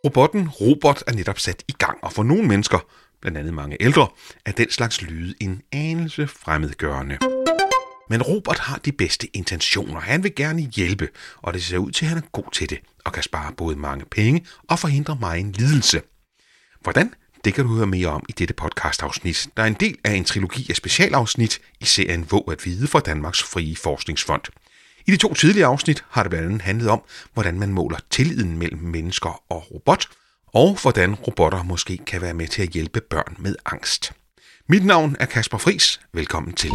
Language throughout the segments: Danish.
Robotten Robot er netop sat i gang, og for nogle mennesker, blandt andet mange ældre, er den slags lyde en anelse fremmedgørende. Men Robot har de bedste intentioner. Han vil gerne hjælpe, og det ser ud til, at han er god til det, og kan spare både mange penge og forhindre megen lidelse. Hvordan? Det kan du høre mere om i dette podcastafsnit, der er en del af en trilogi af specialafsnit i serien Våg at vide fra Danmarks Frie Forskningsfond. I de 2 tidligere afsnit har det blandt andet handlet om, hvordan man måler tilliden mellem mennesker og robot, og hvordan robotter måske kan være med til at hjælpe børn med angst. Mit navn er Kasper Friis. Velkommen til.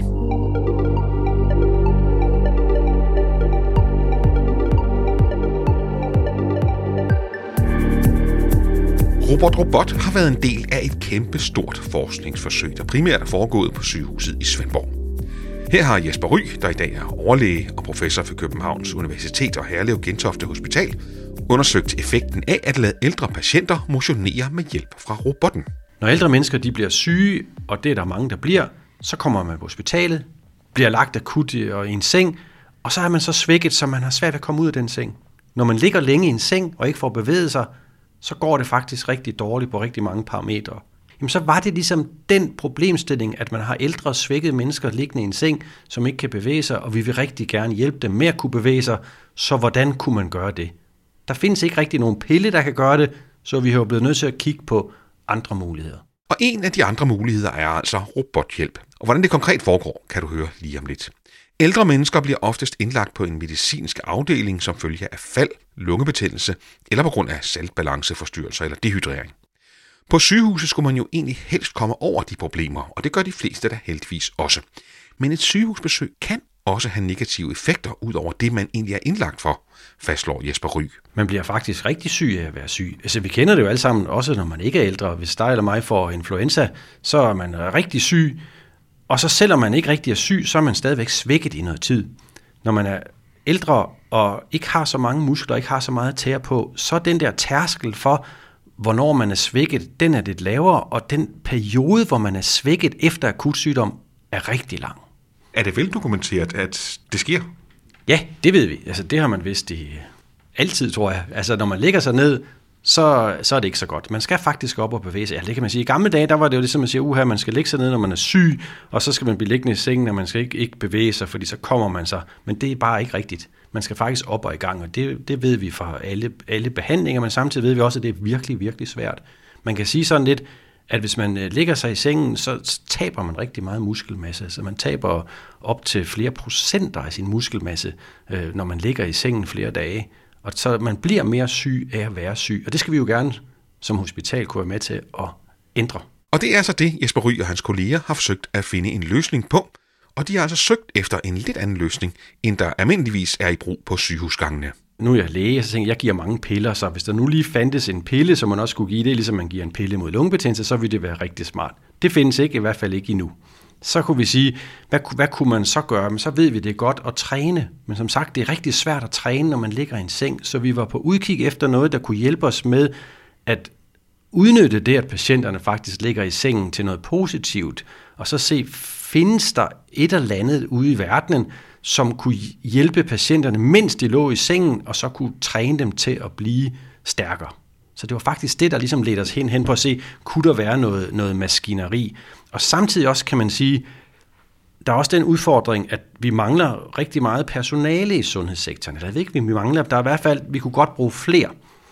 Robot har været en del af et kæmpe stort forskningsforsøg, der primært er foregået på sygehuset i Svendborg. Her har Jesper Rye, der i dag er overlæge og professor ved Københavns Universitet og Herlev Gentofte Hospital, undersøgt effekten af at lade ældre patienter motionere med hjælp fra robotten. Når ældre mennesker de bliver syge, og det er der mange, der bliver, så kommer man på hospitalet, bliver lagt akut i en seng, og så er man så svækket, så man har svært ved at komme ud af den seng. Når man ligger længe i en seng og ikke får bevæget sig, så går det faktisk rigtig dårligt på rigtig mange parametre. Jamen så var det ligesom den problemstilling, at man har ældre, svækkede mennesker liggende i en seng, som ikke kan bevæge sig, og vi vil rigtig gerne hjælpe dem med at kunne bevæge sig, så hvordan kunne man gøre det? Der findes ikke rigtig nogen pille, der kan gøre det, så vi har jo blevet nødt til at kigge på andre muligheder. Og en af de andre muligheder er altså robothjælp. Og hvordan det konkret foregår, kan du høre lige om lidt. Ældre mennesker bliver oftest indlagt på en medicinsk afdeling som følge af fald, lungebetændelse eller på grund af saltbalanceforstyrrelser eller dehydrering. På sygehuset skulle man jo egentlig helst komme over de problemer, og det gør de fleste da heldigvis også. Men et sygehusbesøg kan også have negative effekter ud over det, man egentlig er indlagt for, fastslår Jesper Rye. Man bliver faktisk rigtig syg af at være syg. Altså, vi kender det jo alle sammen, også når man ikke er ældre. Hvis dig eller mig får influenza, så er man rigtig syg. Og så selvom man ikke rigtig er syg, så er man stadigvæk svækket i noget tid. Når man er ældre og ikke har så mange muskler, ikke har så meget at tære på, så er den der tærskel for, hvornår man er svækket, den er lidt lavere, og den periode, hvor man er svækket efter akut sygdom, er rigtig lang. Er det vel dokumenteret, at det sker? Ja, det ved vi. Altså, det har man vidst i altid, tror jeg. Altså, når man lægger sig ned, så er det ikke så godt. Man skal faktisk op og bevæge sig. Ja, det kan man sige. I gamle dage, der var det jo ligesom, man siger, man skal lægge sig ned, når man er syg, og så skal man blive liggende i sengen, og man skal ikke bevæge sig, fordi så kommer man sig. Men det er bare ikke rigtigt. Man skal faktisk op og i gang, og det ved vi fra alle behandlinger, men samtidig ved vi også, at det er virkelig, virkelig svært. Man kan sige sådan lidt, at hvis man ligger sig i sengen, så taber man rigtig meget muskelmasse. Så man taber op til flere procenter af sin muskelmasse, når man ligger i sengen flere dage. Og så man bliver mere syg af at være syg. Og det skal vi jo gerne som hospital kunne være med til at ændre. Og det er så det, Jesper Rye og hans kolleger har forsøgt at finde en løsning på. Og de har altså søgt efter en lidt anden løsning, end der almindeligvis er i brug på sygehusgangene. Nu er jeg læge, så tænker jeg giver mange piller, så hvis der nu lige fandtes en pille, som man også skulle give det, ligesom man giver en pille mod lungebetændelse, så ville det være rigtig smart. Det findes ikke, i hvert fald ikke endnu. Så kunne vi sige, hvad kunne man så gøre? Men så ved vi, det er godt at træne. Men som sagt, det er rigtig svært at træne, når man ligger i en seng. Så vi var på udkig efter noget, der kunne hjælpe os med at udnytte det, at patienterne faktisk ligger i sengen til noget positivt. Og så se, findes der et eller andet ude i verdenen, som kunne hjælpe patienterne, mens de lå i sengen, og så kunne træne dem til at blive stærkere. Så det var faktisk det, der ligesom ledte os hen på at se, kunne der være noget maskineri. Og samtidig også kan man sige, der er også den udfordring, at vi mangler rigtig meget personale i sundhedssektoren. Eller jeg ved ikke, vi mangler, der er i hvert fald, vi kunne godt bruge flere.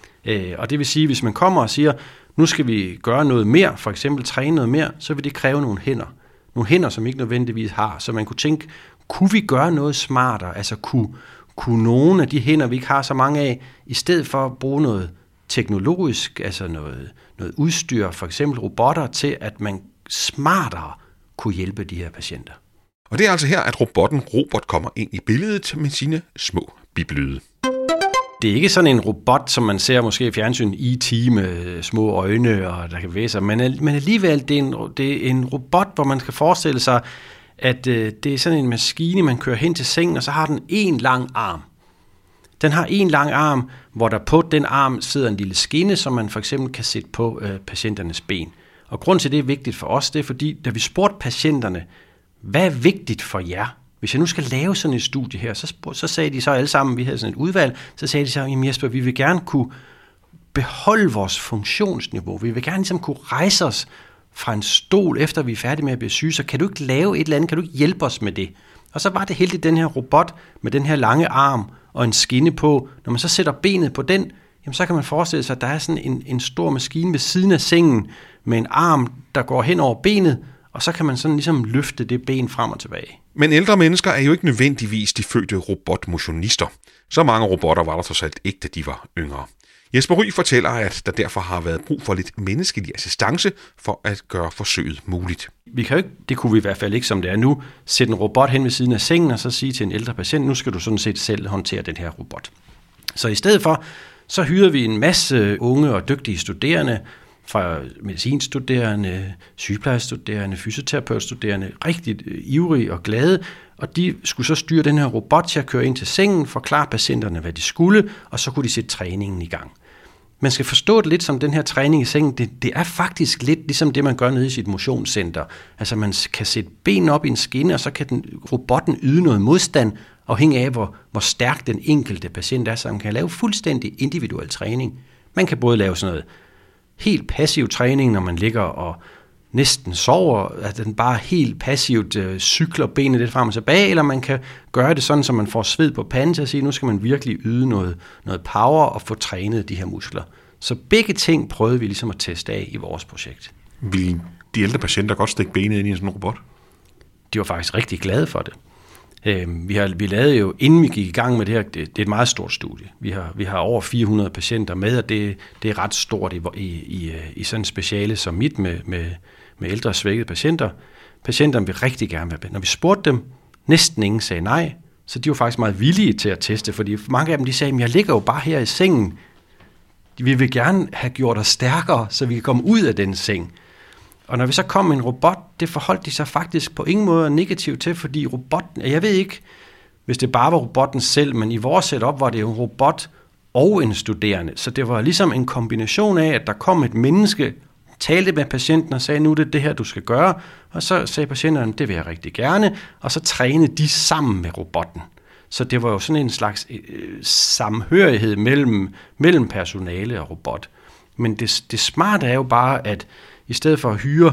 Og det vil sige, hvis man kommer og siger, nu skal vi gøre noget mere, for eksempel træne noget mere, så vil det kræve nogle hænder. Nogle hænder, som ikke nødvendigvis har. Så man kunne tænke, kunne vi gøre noget smartere? Altså kunne nogle af de hænder, vi ikke har så mange af, i stedet for at bruge noget teknologisk, altså noget udstyr, for eksempel robotter, til at man smartere kunne hjælpe de her patienter. Og det er altså her, at robotten Robot kommer ind i billedet med sine små biplyde. Det er ikke sådan en robot, som man ser måske i fjernsyn E.T. med små øjne, og der kan bevæge sig, men alligevel det er en robot, hvor man skal forestille sig, at det er sådan en maskine, man kører hen til sengen, og så har den en lang arm. Den har en lang arm, hvor der på den arm sidder en lille skinne, som man for eksempel kan sætte på patienternes ben. Og grund til det er vigtigt for os, det er fordi, da vi spurgte patienterne, hvad er vigtigt for jer? Hvis jeg nu skal lave sådan et studie her, så sagde de så alle sammen, vi havde sådan et udvalg, så sagde de så, jamen Jesper, vi vil gerne kunne beholde vores funktionsniveau. Vi vil gerne ligesom kunne rejse os fra en stol, efter vi er færdige med at blive syge, så kan du ikke lave et eller andet, kan du ikke hjælpe os med det? Og så var det heldigt den her robot med den her lange arm og en skinne på. Når man så sætter benet på den, jamen så kan man forestille sig, at der er sådan en stor maskine ved siden af sengen med en arm, der går hen over benet, og så kan man sådan ligesom løfte det ben frem og tilbage. Men ældre mennesker er jo ikke nødvendigvis de fødte robotmotionister. Så mange robotter var der trods alt ikke, da de var yngre. Jesper Rye fortæller, at der derfor har været brug for lidt menneskelig assistance for at gøre forsøget muligt. Vi kan jo ikke, det kunne vi i hvert fald ikke, som det er nu, sætte en robot hen ved siden af sengen og så sige til en ældre patient, nu skal du sådan set selv håndtere den her robot. Så i stedet for, så hyrede vi en masse unge og dygtige studerende, fra medicinstuderende, sygeplejestuderende, fysioterapeutstuderende, rigtig ivrige og glade, og de skulle så styre den her robot til at køre ind til sengen, forklare patienterne, hvad de skulle, og så kunne de sætte træningen i gang. Man skal forstå det lidt som den her træning i sengen, det er faktisk lidt ligesom det, man gør nede i sit motionscenter. Altså man kan sætte benene op i en skinne, og så kan robotten yde noget modstand, afhængig af, hvor stærk den enkelte patient er, så man kan lave fuldstændig individuel træning. Man kan både lave sådan noget helt passiv træning, når man ligger og næsten sover, at den bare helt passivt cykler benene lidt frem og tilbage, eller man kan gøre det sådan, så man får sved på panden til at sige, nu skal man virkelig yde noget power og få trænet de her muskler. Så begge ting prøvede vi ligesom at teste af i vores projekt. Vil de ældre patienter godt stikke benet ind i sådan en robot? De var faktisk rigtig glade for det. Vi lavede jo, inden vi gik i gang med det her, det er et meget stort studie. Vi har over 400 patienter med, og det er ret stort i sådan en speciale som mit med ældre svækkede patienter. Patienterne vil rigtig gerne være med. Når vi spurgte dem, næsten ingen sagde nej, så de var faktisk meget villige til at teste, fordi mange af dem de sagde, jeg ligger jo bare her i sengen. Vi vil gerne have gjort os stærkere, så vi kan komme ud af den seng. Og når vi så kom med en robot, det forholdt de sig faktisk på ingen måde negativt til, fordi robotten, jeg ved ikke, hvis det bare var robotten selv, men i vores setup var det jo en robot og en studerende. Så det var ligesom en kombination af, at der kom et menneske, talte med patienten og sagde, nu er det her, du skal gøre. Og så sagde patienterne, det vil jeg rigtig gerne. Og så trænede de sammen med robotten. Så det var jo sådan en slags samhørighed mellem personale og robot. Men det smarte er jo bare, at i stedet for at hyre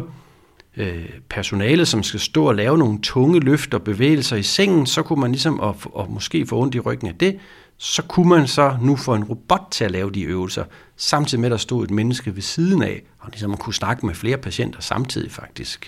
personale, som skal stå og lave nogle tunge løft og bevægelser i sengen, så kunne man ligesom, og måske få ondt i ryggen af det, så kunne man så nu få en robot til at lave de øvelser, samtidig med, at der stod et menneske ved siden af, og ligesom man kunne snakke med flere patienter samtidig faktisk.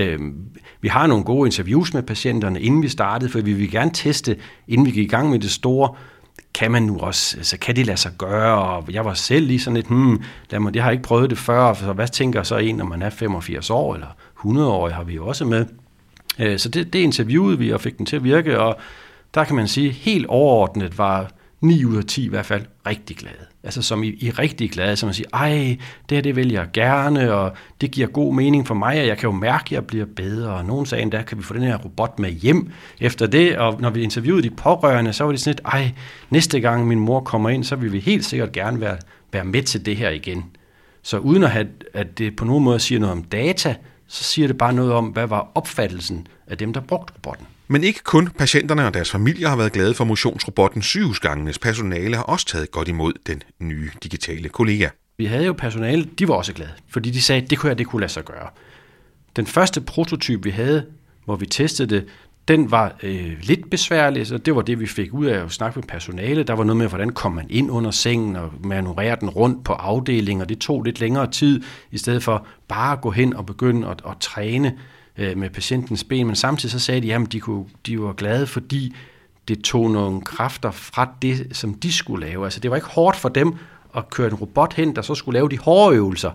Vi har nogle gode interviews med patienterne, inden vi startede, for vi vil gerne teste, inden vi gik i gang med det store, kan man nu også, altså kan det lade sig gøre, og jeg var selv lige sådan lidt, jeg har ikke prøvet det før, så hvad tænker så en, når man er 85 år, eller 100 år, har vi jo også med. Så det interviewede vi, og fik den til at virke, og der kan man sige, helt overordnet var 9 ud af 10 i hvert fald rigtig glade. Altså som I rigtig glade, som man siger, det vil jeg gerne, og det giver god mening for mig, og jeg kan jo mærke, at jeg bliver bedre. Og nogen sagde endda, kan vi få den her robot med hjem efter det, og når vi interviewede de pårørende, så var det sådan lidt, næste gang min mor kommer ind, så vil vi helt sikkert gerne være med til det her igen. Så uden at det på nogen måde siger noget om data, så siger det bare noget om, hvad var opfattelsen af dem, der brugte robotten. Men ikke kun patienterne og deres familier har været glade for motionsrobotten. Sygehusgangenes personale har også taget godt imod den nye digitale kollega. Vi havde jo personale, de var også glade, fordi de sagde, at det kunne lade sig gøre. Den første prototype, vi havde, hvor vi testede det, den var lidt besværlig, så det var det, vi fik ud af at snakke med personale. Der var noget med, hvordan kom man ind under sengen og manøvrere den rundt på afdelingen, og det tog lidt længere tid, i stedet for bare at gå hen og begynde at træne med patientens ben. Men samtidig så sagde de, at de var glade, fordi det tog nogle kræfter fra det, som de skulle lave. Altså det var ikke hårdt for dem at køre en robot hen, der så skulle lave de hårde øvelser.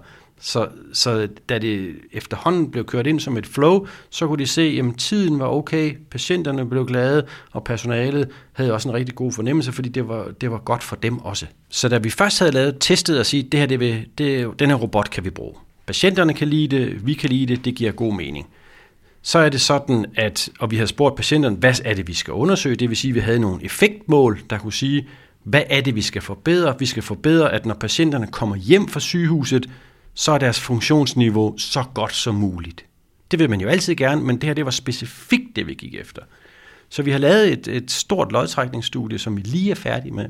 Så da det efterhånden blev kørt ind som et flow, så kunne de se, at tiden var okay, patienterne blev glade, og personalet havde også en rigtig god fornemmelse, fordi det var godt for dem også. Så da vi først havde testet og sige, den her robot kan vi bruge. Patienterne kan lide det, vi kan lide det giver god mening. Så er det sådan, og vi har spurgt patienterne, hvad er det, vi skal undersøge? Det vil sige, at vi havde nogle effektmål, der kunne sige, hvad er det, vi skal forbedre? Vi skal forbedre, at når patienterne kommer hjem fra sygehuset, så er deres funktionsniveau så godt som muligt. Det vil man jo altid gerne, men det var specifikt det, vi gik efter. Så vi har lavet et stort lodtrækningsstudie, som vi lige er færdige med,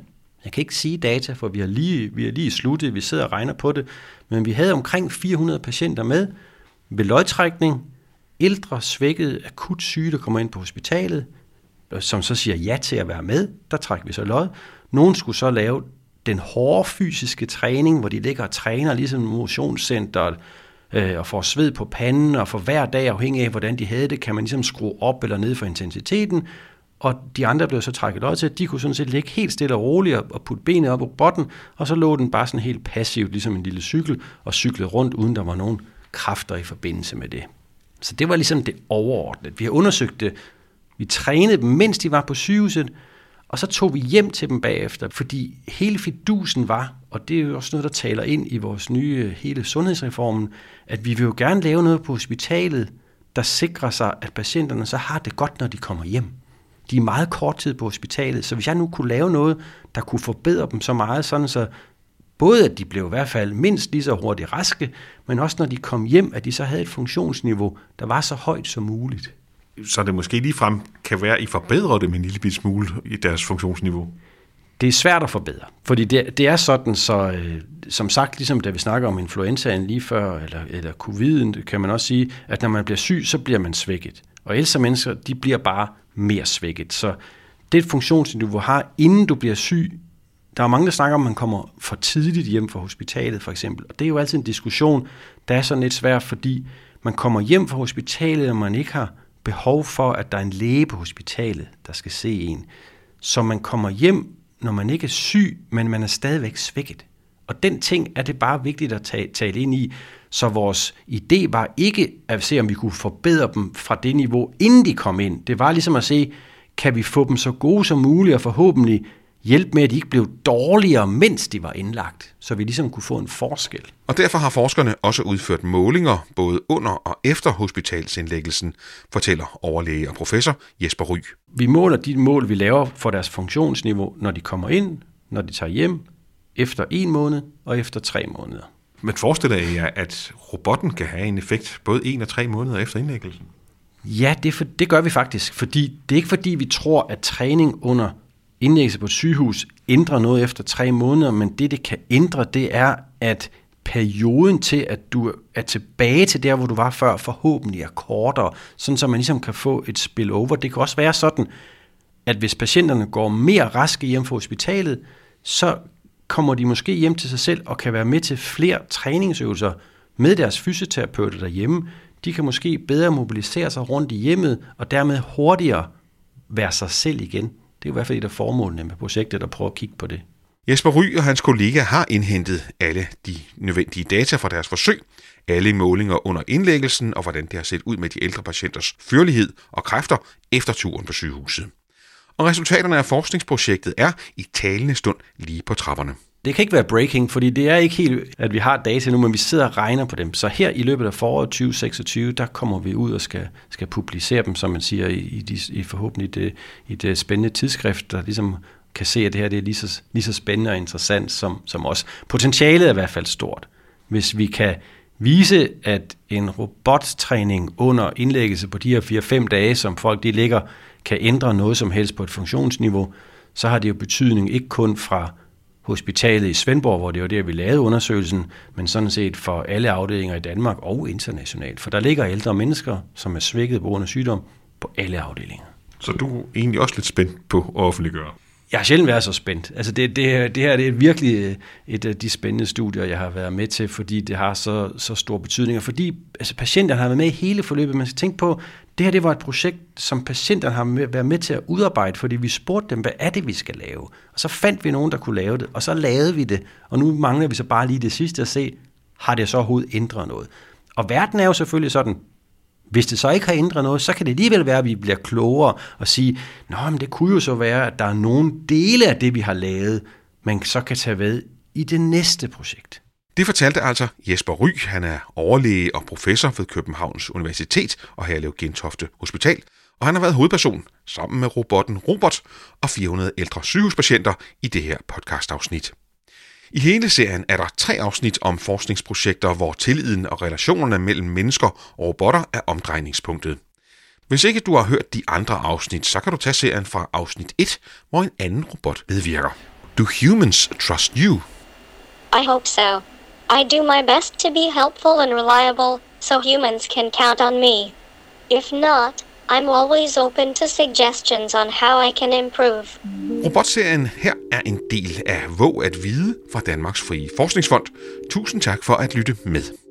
Jeg kan ikke sige data, for vi har lige sluttet, vi sidder og regner på det, men vi havde omkring 400 patienter med ved lodtrækning, ældre, svækkede, akut syge, der kommer ind på hospitalet, som så siger ja til at være med, der trækker vi så lod. Nogen skulle så lave den hårde fysiske træning, hvor de ligger og træner, ligesom motionscenteret, og får sved på panden, og for hver dag, afhængig af, hvordan de havde det, kan man ligesom skrue op eller ned for intensiteten, og de andre blev så trækket lod til, at de kunne sådan set ligge helt stille og roligt og putte benet op på botten, og så lå den bare sådan helt passivt, ligesom en lille cykel, og cyklede rundt, uden der var nogen kræfter i forbindelse med det. Så det var ligesom det overordnede. Vi har undersøgt det. Vi trænede dem, mens de var på sygehuset, og så tog vi hjem til dem bagefter, fordi hele fidusen var, og det er jo også noget, der taler ind i vores nye hele sundhedsreformen, at vi vil jo gerne lave noget på hospitalet, der sikrer sig, at patienterne så har det godt, når de kommer hjem. De er meget kort tid på hospitalet, så hvis jeg nu kunne lave noget, der kunne forbedre dem så meget, sådan så både at de blev i hvert fald mindst lige så hurtigt raske, men også når de kom hjem, at de så havde et funktionsniveau, der var så højt som muligt. Så det måske ligefrem kan være, at I forbedrer dem en lille smule i deres funktionsniveau? Det er svært at forbedre, fordi det er sådan, så som sagt, ligesom da vi snakker om influenzaen lige før, eller covid'en, kan man også sige, at når man bliver syg, så bliver man svækket. Og ældre mennesker, de bliver bare mere svækket. Så det funktionsniveau, du har, inden du bliver syg, der er mange, der snakker om, at man kommer for tidligt hjem fra hospitalet, for eksempel. Og det er jo altid en diskussion, der er sådan lidt svært, fordi man kommer hjem fra hospitalet, og man ikke har behov for, at der er en læge på hospitalet, der skal se en. Så man kommer hjem, når man ikke er syg, men man er stadigvæk svækket. Og den ting er det bare vigtigt at tale ind i. Så vores idé var ikke at se, om vi kunne forbedre dem fra det niveau, inden de kom ind. Det var ligesom at se, kan vi få dem så gode som muligt, og forhåbentlig hjælpe med, at de ikke blev dårligere, mens de var indlagt, så vi ligesom kunne få en forskel. Og derfor har forskerne også udført målinger, både under og efter hospitalsindlæggelsen, fortæller overlæge og professor Jesper Rye. Vi måler de mål, vi laver for deres funktionsniveau, når de kommer ind, når de tager hjem, efter 1 måned og efter 3 måneder. Men forestiller I jer, at robotten kan have en effekt både 1 og 3 måneder efter indlæggelsen? Ja, det gør vi faktisk, fordi det er ikke fordi, vi tror, at træning under indlæggelse på et sygehus ændrer noget efter 3 måneder, men det kan ændre, det er, at perioden til, at du er tilbage til der, hvor du var før, forhåbentlig er kortere, sådan så man ligesom kan få et spillover. Det kan også være sådan, at hvis patienterne går mere raske hjem fra hospitalet, så kommer de måske hjem til sig selv og kan være med til flere træningsøvelser med deres fysioterapeuter derhjemme. De kan måske bedre mobilisere sig rundt i hjemmet, og dermed hurtigere være sig selv igen. Det er i hvert fald et af formålene med projektet at prøve at kigge på det. Jesper Rye og hans kollega har indhentet alle de nødvendige data fra deres forsøg, alle målinger under indlæggelsen og hvordan det har set ud med de ældre patienters førlighed og kræfter efter turen på sygehuset. Og resultaterne af forskningsprojektet er i talende stund lige på trapperne. Det kan ikke være breaking, fordi det er ikke helt, at vi har data nu, men vi sidder og regner på dem. Så her i løbet af foråret 2026, der kommer vi ud og skal publicere dem, som man siger, i forhåbentlig et spændende tidsskrift, der ligesom kan se, at det her det er lige så spændende og interessant som os. Potentialet er i hvert fald stort. Hvis vi kan vise, at en robottræning under indlæggelse på de her 4-5 dage, som folk de ligger, kan ændre noget som helst på et funktionsniveau, så har det jo betydning ikke kun fra hospitalet i Svendborg, hvor det var der, vi lavede undersøgelsen, men sådan set for alle afdelinger i Danmark og internationalt. For der ligger ældre mennesker, som er svækket på grund af sygdom, på alle afdelinger. Så du er egentlig også lidt spændt på at offentliggøre? Jeg har sjældent været så spændt. Altså det her det er virkelig et af de spændende studier, jeg har været med til, fordi det har så stor betydning. Og fordi patienterne har været med i hele forløbet. Man skal tænke på, det her det var et projekt, som patienterne har været med til at udarbejde, fordi vi spurgte dem, hvad er det, vi skal lave? Og så fandt vi nogen, der kunne lave det, og så lavede vi det. Og nu mangler vi så bare lige det sidste at se, har det så overhovedet ændret noget? Og verden er jo selvfølgelig sådan, hvis det så ikke har ændret noget, så kan det alligevel være, at vi bliver klogere og sige, men det kunne jo så være, at der er nogle dele af det, vi har lavet, man så kan tage ved i det næste projekt. Det fortalte altså Jesper Rye. Han er overlæge og professor ved Københavns Universitet og Herlev Gentofte Hospital. Og han har været hovedperson sammen med robotten Robot og 400 ældre sygehuspatienter i det her podcastafsnit. I hele serien er der 3 afsnit om forskningsprojekter, hvor tilliden og relationerne mellem mennesker og robotter er omdrejningspunktet. Hvis ikke du har hørt de andre afsnit, så kan du tage serien fra afsnit 1, hvor en anden robot medvirker. Do humans trust you? I hope so. I do my best to be helpful and reliable, so humans can count on me. If not, I'm always open to suggestions on how I can improve. Robotserien her er en del af Våg at vide fra Danmarks Frie Forskningsfond. Tusind tak for at lytte med.